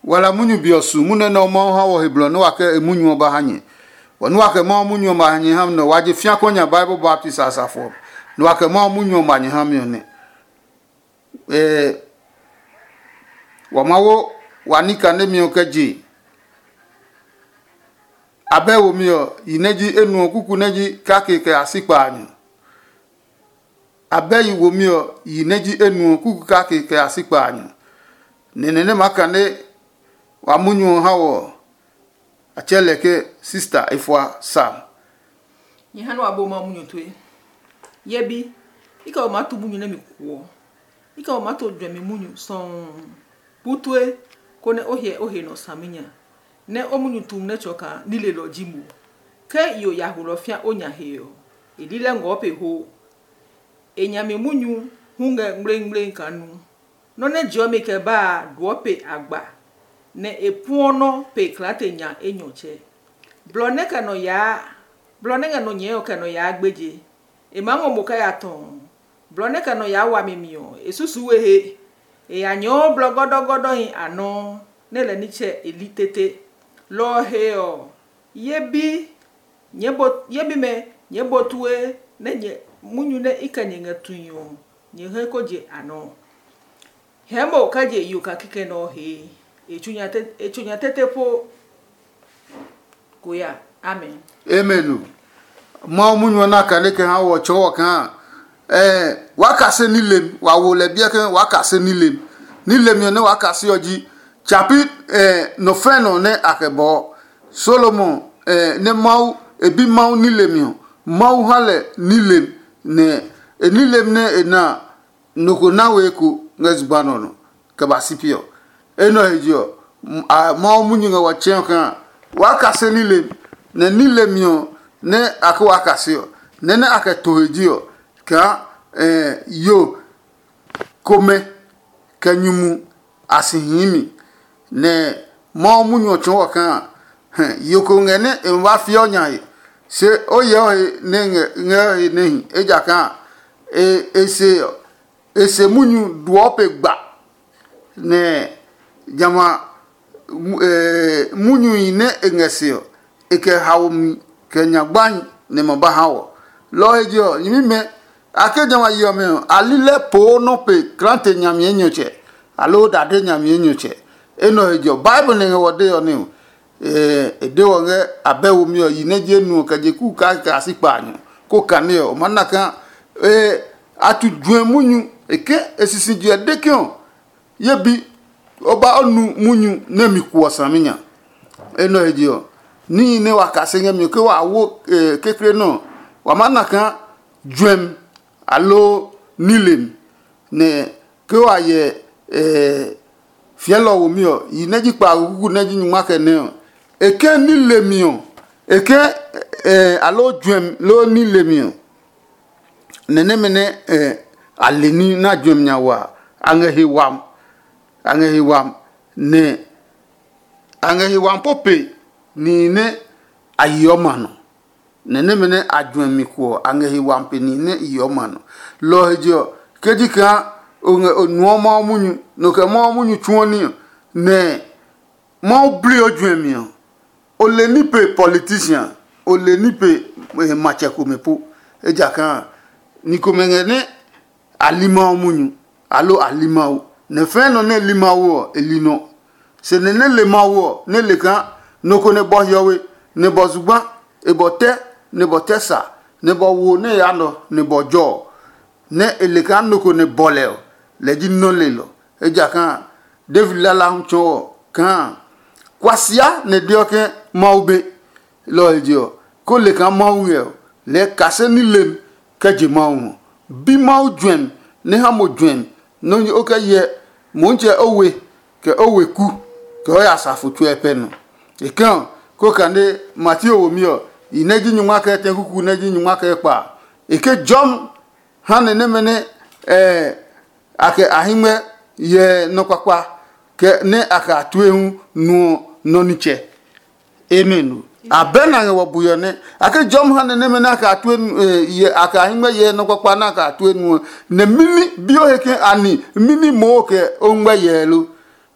wala munyu biosu mune no mo ha wo heblo no wake emunyu ba hanye wonu wake mo munyu ma hanye ham no waje fia konya Bible Baptist asafo no wake mo munyu ma hanye ham yo ne wamawo wanika ne mi okaji abewo mi o ineji enu okuku neji kakeke asikpa anyu abeyi wo mi o ineji enu okuku kakeke asikpa anyu nenene makane wa munyu hawo acheleke sister ifwa sam ni hanu abo ma munyu tue yebi ika o matu munyu na mi kuo ika o matu dwe mi munyu son putue kone ohe no saminya ne omunyu tum ne choka nile lo jimu ke yo ya hulofia onya heyo elile ngope ho enyame munyu hunga mbreng kanu no ne jome ke ba duope agba ne epuono pe klatenya enyoche bloneka no nye o kano ya agbeje emango moka ya ton bloneka no ya wa mimio esusu wehe anyo blogodogodo hin ano ne le niche elitete lo heo yebi me nyebotue ne nye munyu ne ikanye ngatunyo nye hekoje ano hemo kaje yuka kike no he echunya tete po kuya amen amenu ma munyu na kaneke ha wo chowo kan wakase nilem wa wo le bia kan wakase nilem yo ne wakase oji chapi no feno ne akebo Solomon ne mau ebi mau nilem yo mau hale nilem ne nilem ne na noko na weku ngezbano no kabasipio eno hejio mau munyu nga wachen kan wakase nilem ne nilem yo ne akawakase yo ne akatohejio ka yo kome kanyumu asihimi ne mo munyo chwo kan yo ko ngene enwa fio nyai se oye ne nge ne eja kan ese munyu duope gba ne jama munyu ine engesio eke hawmi kenya gban ne mba hawo lo ejo yimi akejawa yome alile po no pe krante nyame enyoche alo dade nyame enyoche eno ejo Bible ne wode yo ne ede wonge abewu mi o yineje nu kaje ku ka asipa anyu ko kane o manaka atu dwen munyu eke esisi je dekio yebi oba onu munyu na mi ku osaminya eno ejo ni ne wakase ngemi ke wa wo kekre no wa manaka dwen alo nilim ne kwa ye fielo wo mi o yineji pa gugu neji nyuma kene eke nilemi o eke alo dwem lo nilemi o nene mene aleni na dwem nyawa angehiwam ne angehiwam pope ni ne ayomano nene mene adwemiko angehi wampeni ne iyomano lo hejo kejika onuoma munyu no ke mo munyu chuoni ne mo bri odwemio ole nipe politician ole nipe machako mepo ejaka nikomengene alima munyu alo alimao ne feno ne limawo elino se ne le mawo ne le kan noko ne bohyowe ne bozugba ebote ne botesa ne bowo ne yano ne bojo ne elekan noko ne boleo leji no lelo ejakan David lala huncho kan kwasia ne dioke maube lo ejo ko le kan mauwe le kase ni lem kaje mawu bi mau dwen ne ha mo dwen no okaye monje owe ke owe ku ke o ya safutu epeno ekan ko kande Matthew omio ineji nyuma ka te kuku neji nyuma ka pa eke John hane ne mene ake ahime ye no kwakwa ke ne aka tuehu no niche amen abena nge wabuyo ne ake John hane ne mene aka tuehu ye aka ahime ye no kwakwa na aka tuehu ne mini bio heke ani mini mo ke ongba yelu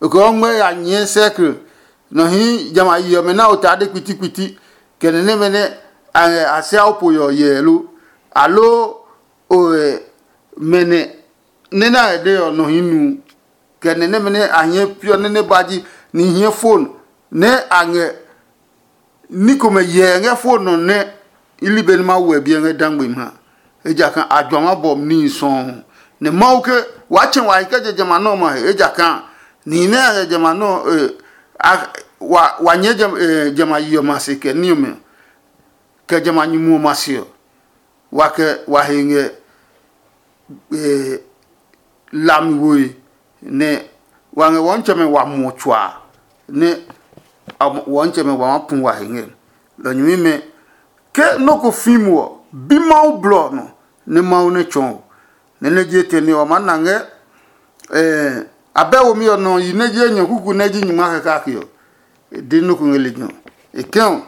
ko ngwe ya nye sekre no hi jama yo me na otade kwiti kenene mene asia opo yo yelu alo o mene nena de yo no hinu kenene mene anye pio nene baji ni hie phone ne ange nikome ye nge phone no ne iliben ma we bi nge dangbe ma eja kan adwama bom ni son ne mauke wachen wa ike jama no ma eja kan ni ne jama no wa nye jama yo masike ni me ke jama nyimu masio wa henge lamwe ne wange woncheme wa mochwa ne woncheme wa pun wa henge lo nyime ke noko fimwo bi mau blo no ne mau ne chon ne jete ni o manange abewo mi ono yi ne je nyen kuku ne ji nyima ka kiyo de noko ngele nyo eken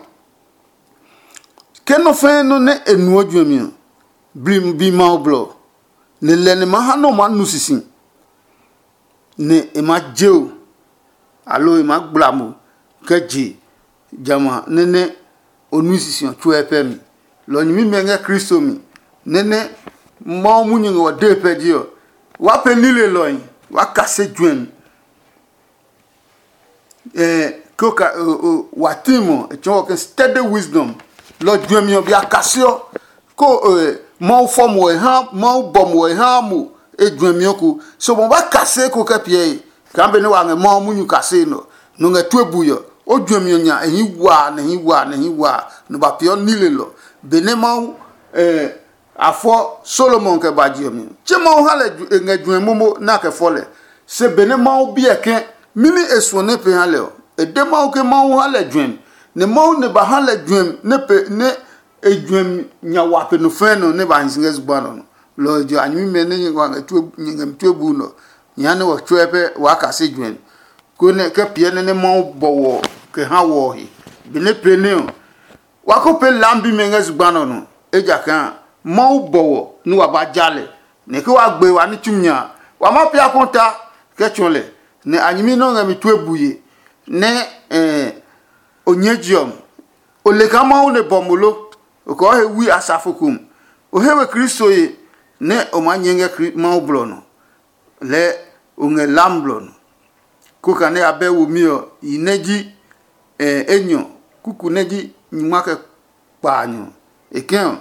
ke no fe no ne enu odwo mi bi mau blo ne le ne ma ha no ma nu sisin ne e ma jeo alo e ma gblamu keji jama ne onu sisin tu epem lo nyimi menga Kristo mi nene mo munyi ngo de pedio wa penile loin wa kase dwen koka watimo e steady wisdom lo dwen mi obi akasio ko mo form we ha mo bom we ha mu e dwen mi oku so mo ba kase ko ka pie kambe ne wa nge mo munyu kase no nge tuebuyo o dwen mi nya ehiwa na hiwa no ba pio nile lo benema afo Solomon ke baji mi chemo hale ngedwen momo na ke fole se benema obi eke mini esone pe hale o edema o ke ma hale dwen ne mo ne ba hale dwen ne pe ne edwen nya wa pe no fe no ne ba nsinge zubano no lo jo anyi me ne ngwa ngetu ngem tuebu no nya ne wo twepe wa ka se dwen ko ne ke pie ne mo bowo ke ha wo hi bene plene o wako pe lambi menges gbano no eja kan mo bowo ni wa ba jale ne ke wa gbe wa ni tumnya wa ma pia konta ke chole ne anyimi no ngami tuebuye ne onyejiom ole ka ma one bomulo ko he wi asafokum o hewe Kristo ye ne o ma nyenge ma oblo no le unge lamblo no ko kan e abewu mi o ineji enyo kuku neji nyimake panyo eken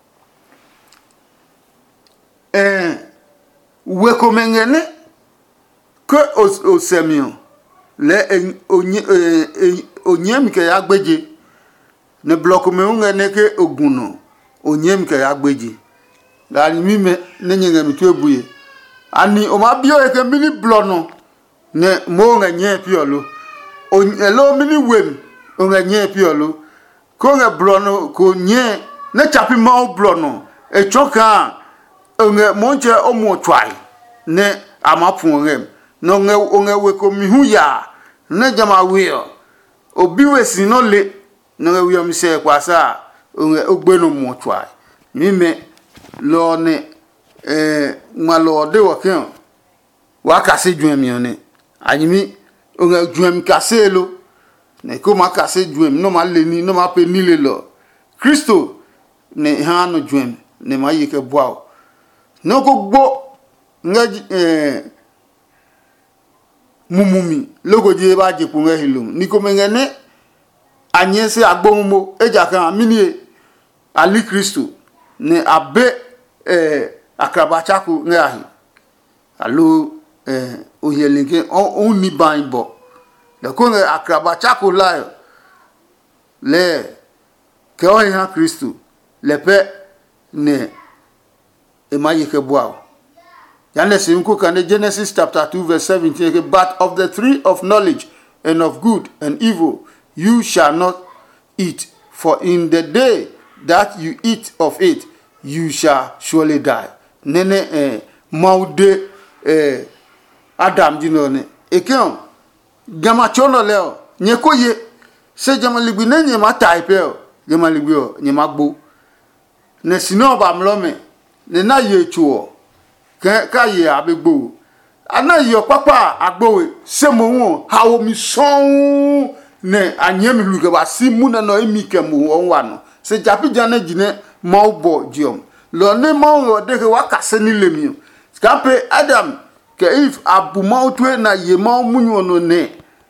we komengene ke osemio le onyem ke agbeje ne block me ngene ke oguno onyem ke agbeje la mi me ne nyenge mi tuebuye ani o ma bio e ke mini blono ne mo nganye piolo elo mini wem o nganye piolo ko nge blono ko nye ne chapi ma blono e choka nge monche o mo twai ne amapun ngem no nge we ko mi hu ya ne jama wio obi we si no le no nge wio mi se kwasa nge ogbenu mo twai mi me lo ne malo de wo kan wa kase dwen mi one anyimi nge dwen kase lo ne ko ma kase dwen no ma le ni no ma pe ni le lo Kristo ne ha no dwen ne ma yike boa no ko gbo nge mumumi logo je ba je kunga hilum ni ko mengene anyese agbomumo eja kan mini ali Kristo ne abe akrabachaku ngahi alu oyelinke on ni banbo le ko nge akrabachaku la le ke o ha Kristo le pe ne emaye ke boa Genesis chapter 2 verse 17. But of the tree of knowledge and of good and evil you shall not eat, for in the day that you eat of it you shall surely die. Nene maude Adam dinone ekon gama chono leo nyekoye se jama ligbi nenye ma taipeo jama ligbi o nyema gbo ne sino ba mlome ne na ye chuo ka ye abegbo ana yo papa agbowe se mo won hawo mi son ne anyem luke ba si mu na no emi ke mu won wa no se japi jana jine maubo jiom lo ne mo de ke wakase ni lemi skape adam ke if abu mautwe na ye ma munyo no ne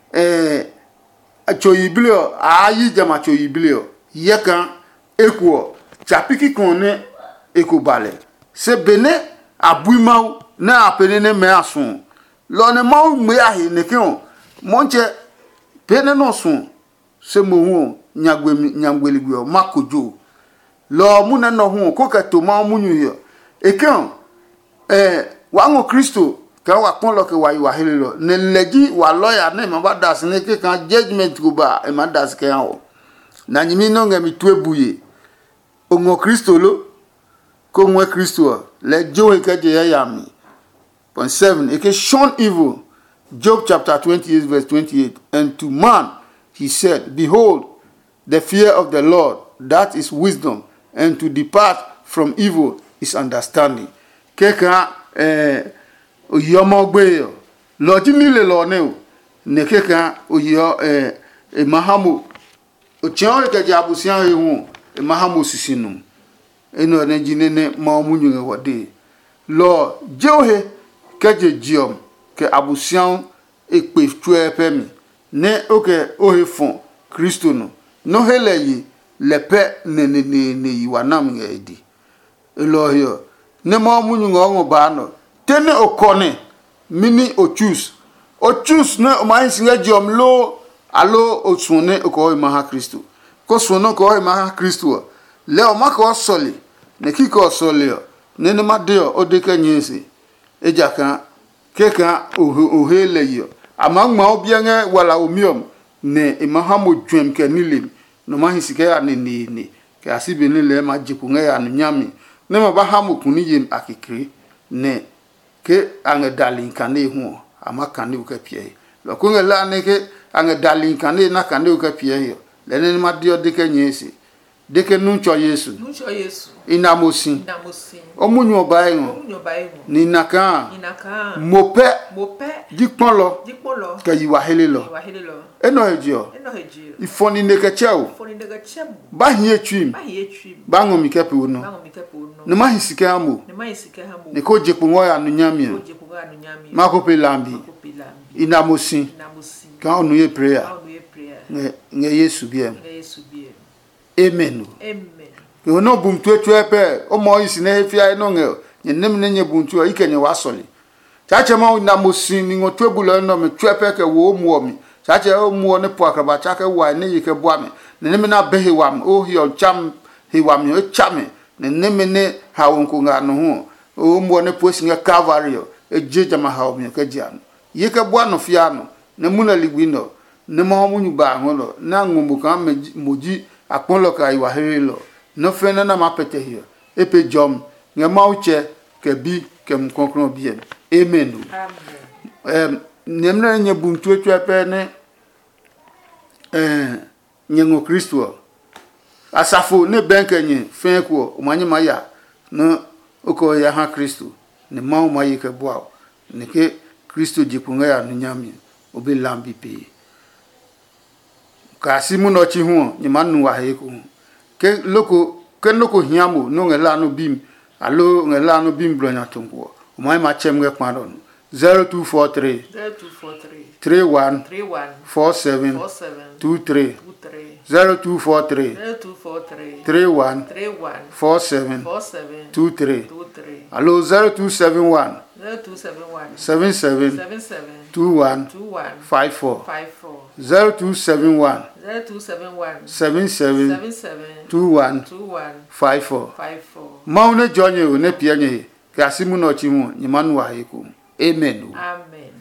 achoyiblio ayi jama choyiblio yekan ekuo chapiki konne ekobale se bene abuimau na apene ne me asun lo ne mau me ahi ne kion monche pene no sun se mo hu nyangweligwe makojo lo mu na no hu ko ka to ma munyu yo ekion wango Kristo ka wa pon lo ke wa hele lo ne leji wa lawyer ne ma ba das ne ke kan judgment go ba e ma das ke an na nyimi no ngami tuebuye ongo Kristo lo ko nwe Kristo le jo e ke je ya mi point 7 e ke shun evil. Job chapter 28 verse 28. And to man he said, behold, the fear of the Lord, that is wisdom, and to depart from evil is understanding. Keka oyomogbe lodi mi le lo ne ne keka oyo mahamo ochion ke jabusian ehun mahamo sisinu eno ne jinene ma omunyu wode lo jeohe keje jiom ke abusian ekpe tue pemi ne oke ohe fon Kristo no heleyi lepe ne yiwanam ngedi elohio ne ma omunyu ngo ba no tene okone mini ochus ne o mai singa jiom lo alo osune ko ma Kristo ko suno ko ma Kristo le o mako soli ne kiko soli ne ne madeo odeka nyesi ejaka keka ohele yo amangma obiange wala omiom ne imahamo dwem ke nilim no mahisike ya ne ke asibe ne le majikunga ya nyami ne mabahamo kuniyem akikre ne ke ange dalin kane hu amaka ne ukapie lo ko ngela ne ke ange dalin kane na kane ukapie yo le ne madio deke nyesi deke nuncho Yesu inamosin omunyu obaye ni naka mope dikpolo ke yiwa hele lo eno hejo ifoni nekecheo ba hie twim ba ngomi kepe uno ne mahisike amo ne ko jepunwo ya nunyami makope lambi inamosin ka onu ye prayer nge Yesu biem amen. You know buntu epe o mo isi na efia no nge nnem ne nye buntu ikenye wasoli chache ma na mosin ni ngotu ebulo no me twepe ke wo mu omi chache o mu ne po akaba chake wa ne yike bo ami nnem na behe wam o hi o cham hi wam o chame nnem ne ha wonko nga no ho o mu ne po singa Calvary ejeja ma ha omi ke jiano yike bo no fia no ne mu na ligwino ne ma ho mu ba ho na ngumbu kan moji akpolo ka iwa helelo no fena na mapete hiyo epe jom nge mauche ke bi ke mkonkron bien amen. Nemna nye buntu epe ne nyengo Kristo asafo ne benkenye fenko umanyi maya no oko ya ha Kristo ne mawo mayi ke boa ne ke Kristo jikunga ya nyami obi lambi pe kasi mu no chi hu ni manu wa he ko ke loko hiamu no ngela no bim alo ngela no bim blonya tonko o mai ma chem nge kwadon 0243 31 47 23 0243 31 47 23 alo 0271 77 21 54 0271 77 21 54 maune jonye ne pianye kasi mu no chi hu ni manu wa he ko amen.